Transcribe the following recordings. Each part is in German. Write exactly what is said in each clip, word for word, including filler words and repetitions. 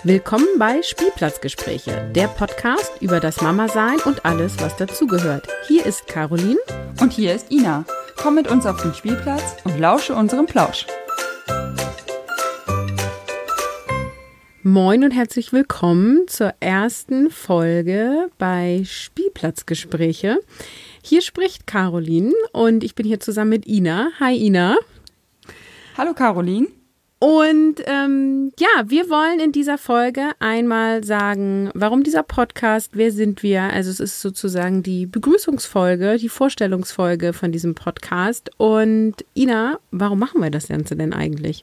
Willkommen bei Spielplatzgespräche, der Podcast über das Mama-Sein und alles, was dazugehört. Hier ist Caroline. Und hier ist Ina. Komm mit uns auf den Spielplatz und lausche unserem Plausch. Moin und herzlich willkommen zur ersten Folge bei Spielplatzgespräche. Hier spricht Caroline und ich bin hier zusammen mit Ina. Hi Ina. Hallo Caroline. Und ähm, ja, wir wollen in dieser Folge einmal sagen, warum dieser Podcast, wer sind wir? Also es ist sozusagen die Begrüßungsfolge, die Vorstellungsfolge von diesem Podcast. Und Ina, warum machen wir das Ganze denn eigentlich?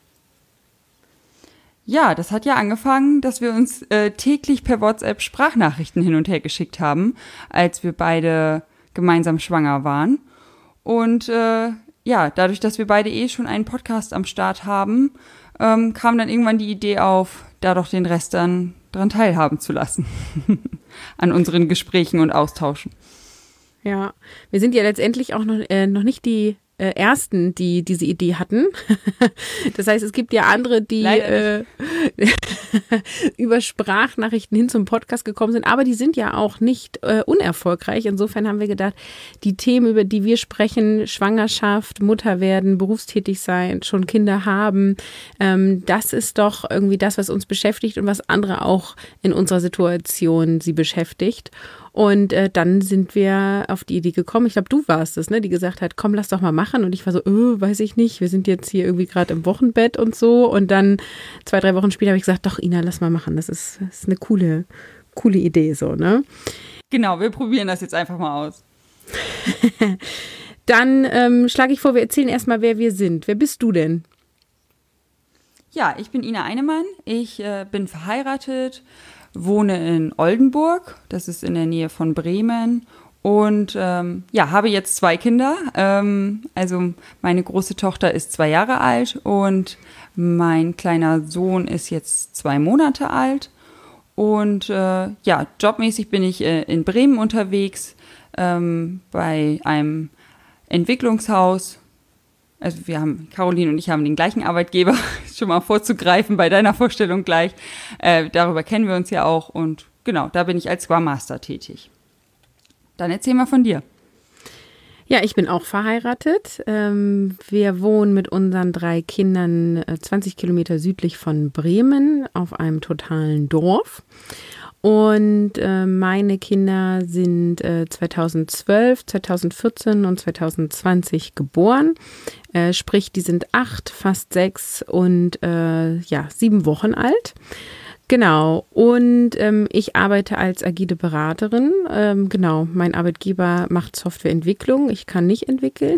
Ja, das hat ja angefangen, dass wir uns äh, täglich per WhatsApp Sprachnachrichten hin und her geschickt haben, als wir beide gemeinsam schwanger waren. Und äh, ja, dadurch, dass wir beide eh schon einen Podcast am Start haben, ähm, kam dann irgendwann die Idee auf, da doch den Rest dann dran teilhaben zu lassen. An unseren Gesprächen und Austauschen. Ja, wir sind ja letztendlich auch noch, äh, noch nicht die äh, Ersten, die diese Idee hatten. Das heißt, es gibt ja andere, die äh, über Sprachnachrichten hin zum Podcast gekommen sind, aber die sind ja auch nicht äh, unerfolgreich. Insofern haben wir gedacht, die Themen, über die wir sprechen, Schwangerschaft, Mutter werden, berufstätig sein, schon Kinder haben, ähm, das ist doch irgendwie das, was uns beschäftigt und was andere auch in unserer Situation sie beschäftigt. Und äh, dann sind wir auf die Idee gekommen, ich glaube, du warst es, ne, die gesagt hat, komm, lass doch mal machen. Und ich war so, öh, weiß ich nicht, wir sind jetzt hier irgendwie gerade im Wochenbett und so. Und dann zwei, drei Wochen später habe ich gesagt, doch, Ina, lass mal machen. Das ist, das ist eine coole, coole Idee so, ne? Genau, wir probieren das jetzt einfach mal aus. Dann ähm, schlage ich vor, wir erzählen erstmal, wer wir sind. Wer bist du denn? Ja, ich bin Ina Einemann. Ich äh, bin verheiratet, wohne in Oldenburg, das ist in der Nähe von Bremen und ähm, ja, habe jetzt zwei Kinder. Ähm, also meine große Tochter ist zwei Jahre alt und mein kleiner Sohn ist jetzt zwei Monate alt. Und äh, ja, jobmäßig bin ich äh, in Bremen unterwegs, ähm, bei einem Entwicklungshaus. Also wir haben, Caroline und ich haben den gleichen Arbeitgeber, schon mal vorzugreifen bei deiner Vorstellung gleich. Äh, darüber kennen wir uns ja auch und genau, da bin ich als Scrum Master tätig. Dann erzähl mal von dir. Ja, ich bin auch verheiratet. Ähm, wir wohnen mit unseren drei Kindern äh, zwanzig Kilometer südlich von Bremen auf einem totalen Dorf. Und äh, meine Kinder sind äh, zweitausendzwölf, zweitausendvierzehn und zweitausendzwanzig geboren. Äh, sprich, die sind acht, fast sechs und äh, ja, sieben Wochen alt. Genau. Und ähm, ich arbeite als agile Beraterin. Ähm, genau, mein Arbeitgeber macht Softwareentwicklung. Ich kann nicht entwickeln.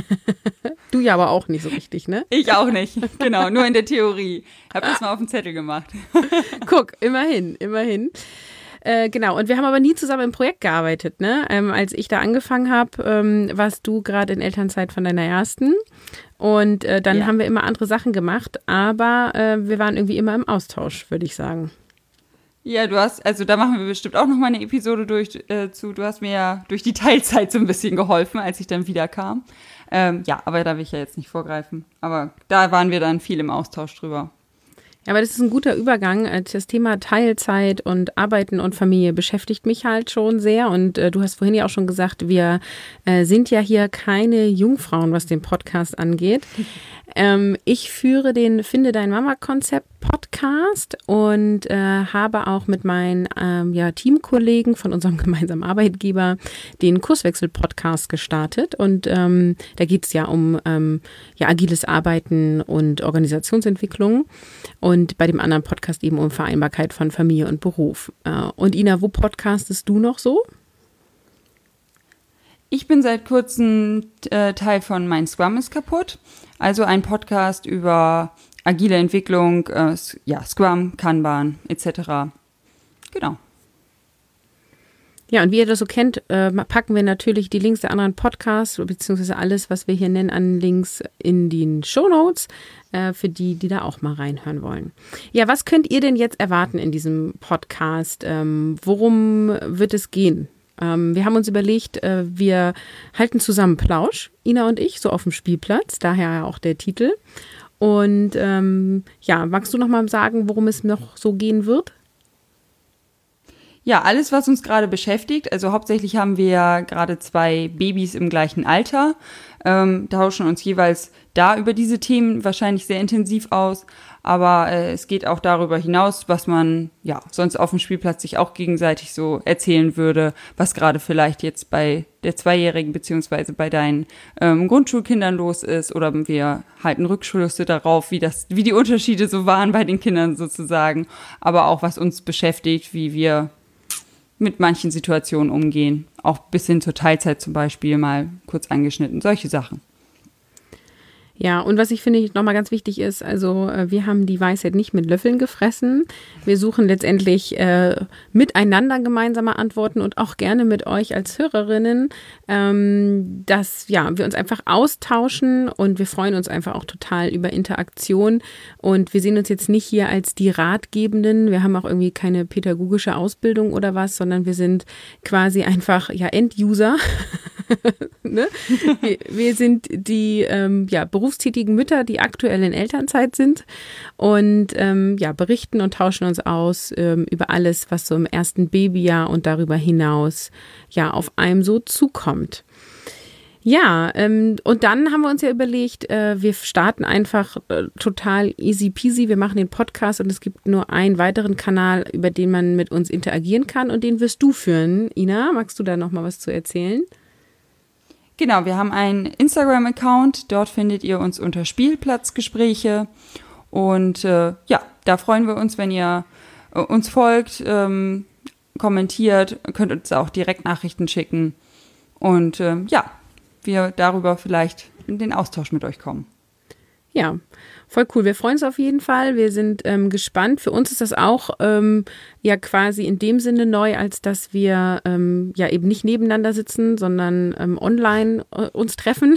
Du ja aber auch nicht so richtig, ne? Ich auch nicht. Genau, nur in der Theorie. Hab das mal auf den Zettel gemacht. Guck, immerhin, immerhin. Äh, genau, und wir haben aber nie zusammen im Projekt gearbeitet, ne? Ähm, als ich da angefangen habe, ähm, warst du gerade in Elternzeit von deiner ersten. Und äh, dann ja. haben wir immer andere Sachen gemacht, aber äh, wir waren irgendwie immer im Austausch, würde ich sagen. Ja, du hast, also da machen wir bestimmt auch noch mal eine Episode durch äh, zu. Du hast mir ja durch die Teilzeit so ein bisschen geholfen, als ich dann wieder kam. Ähm, ja, aber da will ich ja jetzt nicht vorgreifen. Aber da waren wir dann viel im Austausch drüber. Ja, aber das ist ein guter Übergang. Das Thema Teilzeit und Arbeiten und Familie beschäftigt mich halt schon sehr. Und äh, du hast vorhin ja auch schon gesagt, wir äh, sind ja hier keine Jungfrauen, was den Podcast angeht. Ähm, ich führe den Finde dein Mama-Konzept Podcast und äh, habe auch mit meinen ähm, ja, Teamkollegen von unserem gemeinsamen Arbeitgeber den Kurswechsel-Podcast gestartet. Und ähm, da geht es ja um ähm, ja, agiles Arbeiten und Organisationsentwicklung. Und bei dem anderen Podcast eben um Vereinbarkeit von Familie und Beruf. Äh, und Ina, wo podcastest du noch so? Ich bin seit kurzem äh, Teil von Mein Scrum ist kaputt. Also ein Podcast über agile Entwicklung, äh, ja, Scrum, Kanban et cetera. Genau. Ja, und wie ihr das so kennt, äh, packen wir natürlich die Links der anderen Podcasts, beziehungsweise alles, was wir hier nennen, an Links in den Shownotes, äh, für die, die da auch mal reinhören wollen. Ja, was könnt ihr denn jetzt erwarten in diesem Podcast? Ähm, worum wird es gehen? Ähm, wir haben uns überlegt, äh, wir halten zusammen Plausch, Ina und ich, so auf dem Spielplatz, daher auch der Titel. Und ähm, ja, magst du noch mal sagen, worum es noch so gehen wird? Ja, alles, was uns gerade beschäftigt. Also hauptsächlich haben wir ja gerade zwei Babys im gleichen Alter, ähm, tauschen uns jeweils da über diese Themen wahrscheinlich sehr intensiv aus. Aber äh, es geht auch darüber hinaus, was man ja sonst auf dem Spielplatz sich auch gegenseitig so erzählen würde, was gerade vielleicht jetzt bei der Zweijährigen beziehungsweise bei deinen ähm, Grundschulkindern los ist. Oder wir halten Rückschlüsse darauf, wie das, wie die Unterschiede so waren bei den Kindern sozusagen. Aber auch was uns beschäftigt, wie wir mit manchen Situationen umgehen. Auch bis hin zur Teilzeit zum Beispiel mal kurz angeschnitten. Solche Sachen. Ja, und was ich finde nochmal ganz wichtig ist, also äh, wir haben die Weisheit nicht mit Löffeln gefressen. Wir suchen letztendlich äh, miteinander gemeinsame Antworten und auch gerne mit euch als Hörerinnen, ähm, dass ja wir uns einfach austauschen und wir freuen uns einfach auch total über Interaktion. Und wir sehen uns jetzt nicht hier als die Ratgebenden. Wir haben auch irgendwie keine pädagogische Ausbildung oder was, sondern wir sind quasi einfach ja End-User. ne? wir, wir sind die ähm, ja, berufstätigen Mütter, die aktuell in Elternzeit sind und ähm, ja, berichten und tauschen uns aus ähm, über alles, was so im ersten Babyjahr und darüber hinaus ja auf einem so zukommt. Ja, ähm, und dann haben wir uns ja überlegt, äh, wir starten einfach äh, total easy peasy. Wir machen den Podcast und es gibt nur einen weiteren Kanal, über den man mit uns interagieren kann und den wirst du führen. Ina, magst du da noch mal was zu erzählen? Genau, wir haben einen Instagram-Account, dort findet ihr uns unter Spielplatzgespräche und äh, ja, da freuen wir uns, wenn ihr äh, uns folgt, ähm, kommentiert, könnt uns auch direkt Nachrichten schicken und äh, ja, wir darüber vielleicht in den Austausch mit euch kommen. Ja, voll cool. Wir freuen uns auf jeden Fall. Wir sind ähm, gespannt. Für uns ist das auch ähm, ja quasi in dem Sinne neu, als dass wir ähm, ja eben nicht nebeneinander sitzen, sondern ähm, online äh, uns treffen.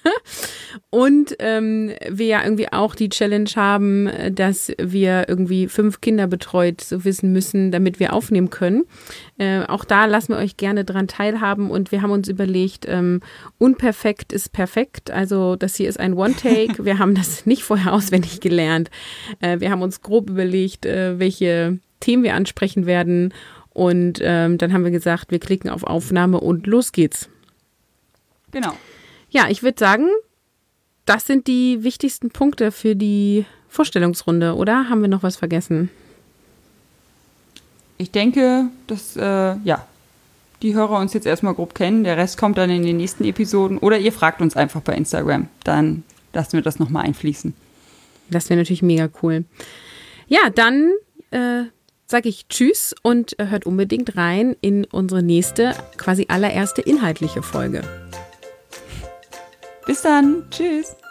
Und ähm, wir ja irgendwie auch die Challenge haben, dass wir irgendwie fünf Kinder betreut so wissen müssen, damit wir aufnehmen können. Äh, auch da lassen wir euch gerne dran teilhaben und wir haben uns überlegt, ähm, unperfekt ist perfekt. Also das hier ist ein One-Take. Wir haben das nicht vorher auswendig gelernt. Äh, wir haben uns grob überlegt, äh, welche Themen wir ansprechen werden und ähm, dann haben wir gesagt, wir klicken auf Aufnahme und los geht's. Genau. Ja, ich würde sagen, das sind die wichtigsten Punkte für die Vorstellungsrunde, oder? Haben wir noch was vergessen? Ich denke, dass äh, ja, die Hörer uns jetzt erstmal grob kennen. Der Rest kommt dann in den nächsten Episoden. Oder ihr fragt uns einfach bei Instagram. Dann lassen wir das nochmal einfließen. Das wäre natürlich mega cool. Ja, dann äh, sage ich Tschüss und äh, hört unbedingt rein in unsere nächste, quasi allererste inhaltliche Folge. Bis dann. Tschüss.